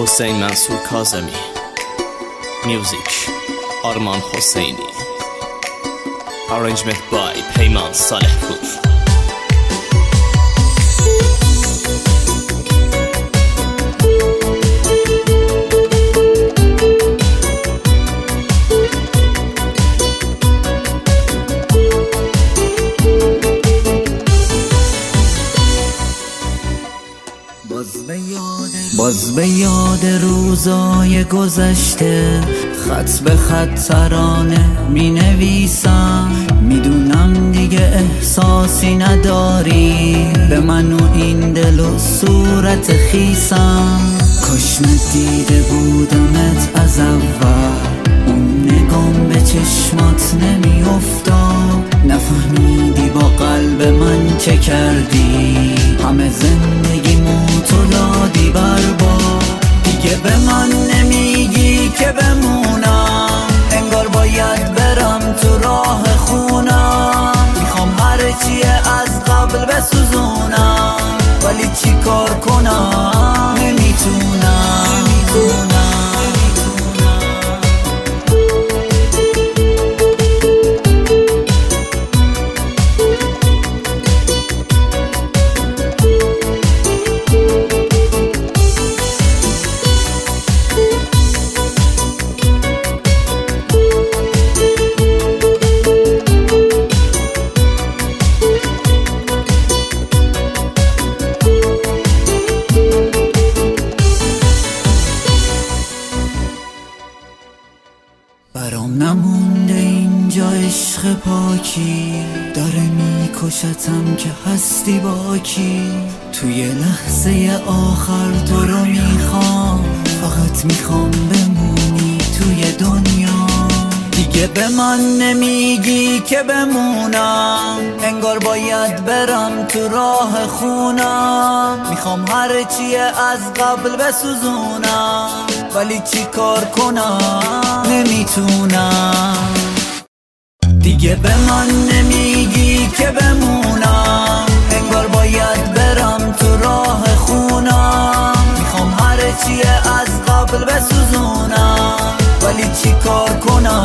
حسین منصور کاظمی. Music آرمان حسینی. Arrangement by پیمان صالح پور. باز به یاد روزای گذشته خط به خط ترانه می نویسم. میدونم دیگه احساسی نداری به من و این دل و صورت خیسم. کاش ندیده بودمت از اول، اون نگام به چشمات نمی افتاد. نفهمیدی با قلب من چه کردی، همه زندگیمو تو دادی برباد. دیگه به من نمیگی که بمونم، انگار باید برم تو راه خونم. میخوام هر چیه از قبل بسوزونم، ولی چی کار کنم نمیتونم. برام نمونده اینجا عشق پاکی، داره میکشتم که هستی باکی. توی لحظه آخر تو رو میخوام، فقط میخوام بمونی توی دنیا. دیگه به من نمیگی که بمونم، انگار باید برم تو راه خونم. میخوام هر چیه از قبل بسوزونم، ولی چی کار کنم نمیتونم. دیگه به من نمیگی که بمونم، انگار باید برم تو راه خونم. میخوام هر چیه از قبل بسوزونم، ولی چی کار کنم